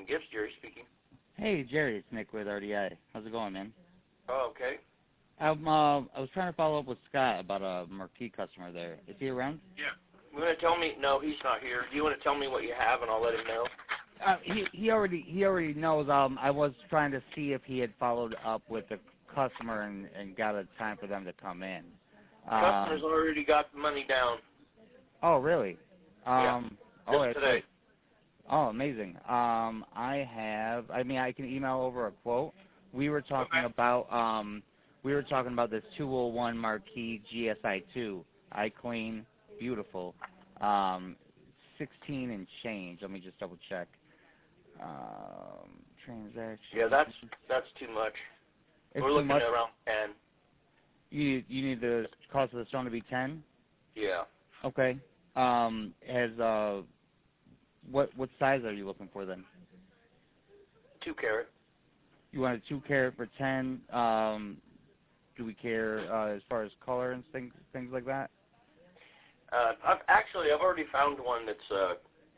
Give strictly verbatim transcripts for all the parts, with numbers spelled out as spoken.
Yes, Jerry speaking. Hey, Jerry, it's Nick with R D I. How's it going, man? Oh, okay. I'm, uh, I was trying to follow up with Scott about a marquee customer there. Is he around? Yeah. You want to tell me? No, he's not here. Do you want to tell me what you have, and I'll let him know? Uh, he he already he already knows. Um, I was trying to see if he had followed up with the customer and and got a time for them to come in. Um, Customer's already got the money down. Oh, really? Um, Yeah. oh, Just today. Oh, amazing. Um, I have. I mean, I can email over a quote. We were talking Okay. about. Um, we were talking about this two oh one Marquee G S I two. I clean, beautiful. Um, sixteen and change. Let me just double check. Um, transaction. Yeah, that's that's too much. It's We're too looking much. at around ten. You you need the cost of the stone to be ten. Yeah. Okay. Um, has uh, what what size are you looking for then? Two carat. You want a two carat for ten. Um, do we care uh, as far as color and things things like that? Uh, I've actually I've already found one that's uh,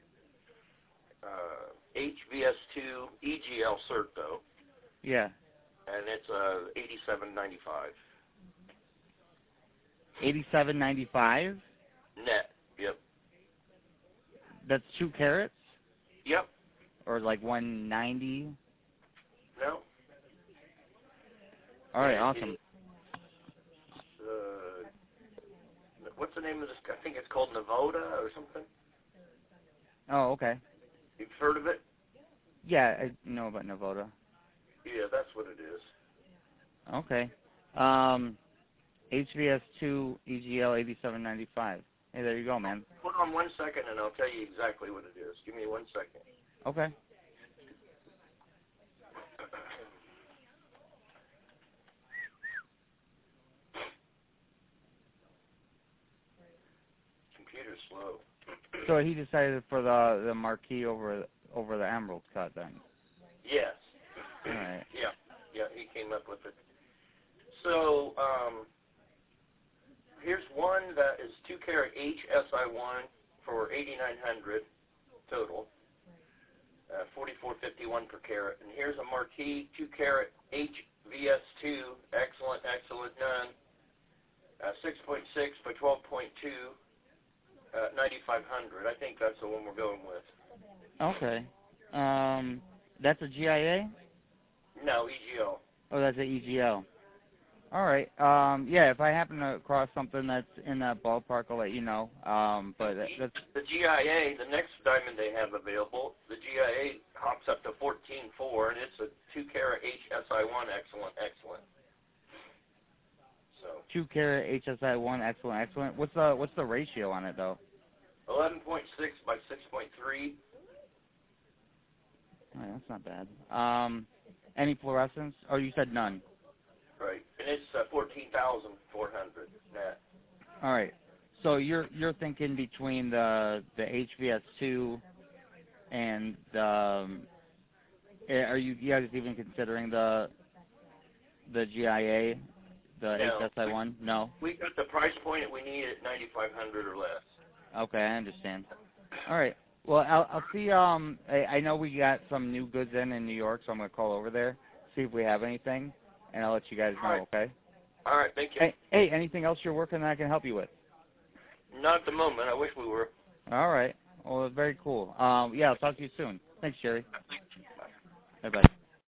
uh, H V S two E G L cert though, Yeah. and it's uh, eighty-seven ninety-five. Eighty-seven ninety-five. Net. Yep. That's two carats, Yep. or like one ninety. No. All right, And awesome. it- Uh, what's the name of this? I think it's called Navoda or something. Oh, okay. You've heard of it? Yeah, I know about Navoda. Yeah, that's what it is. Okay. Um, H V S two E G L eighty-seven ninety-five. Hey, there you go, man. Hold on one second, and I'll tell you exactly what it is. Give me one second. Okay. Computer's slow. So he decided for the the marquee over over the emerald cut then. Yes. All right. Yeah. Yeah, he came up with it. So, um, here's one that is two carat H S I one for eighty-nine hundred total, uh, forty-four fifty-one per carat. And here's a marquee two carat H V S two, excellent, excellent, none, uh, six point six by twelve point two, uh, ninety-five hundred. I think that's the one we're going with. Okay. Um, that's a G I A? No, E G O. Oh, that's a E G L. All right. Um, yeah, if I happen to cross something that's in that ballpark, I'll let you know. Um, but that, that's The G I A, the next diamond they have available, the G I A hops up to fourteen four, and it's a two carat H S I one, excellent, excellent. So two carat H S I one, excellent, excellent. What's the what's the ratio on it though? eleven point six by six point three. All right, that's not bad. Um, any fluorescence? Oh, you said none. Right, and it's uh, fourteen thousand four hundred net. All right. So you're you're thinking between the the H V S two and the um, eh, are you, you guys even considering the the G I A, the No. H S I one? No. We got the price point that we need at ninety-five hundred or less. Okay, I understand. All right. Well, I'll, I'll see. Um, I, I know we got some new goods in in New York, so I'm gonna call over there, see if we have anything, and I'll let you guys know. All right. Okay. All right, thank you. Hey, hey, anything else you're working that I can help you with? Not at the moment. I wish we were. All right. Well, very cool. Um, yeah, I'll talk to you soon. Thanks, Jerry. Bye bye.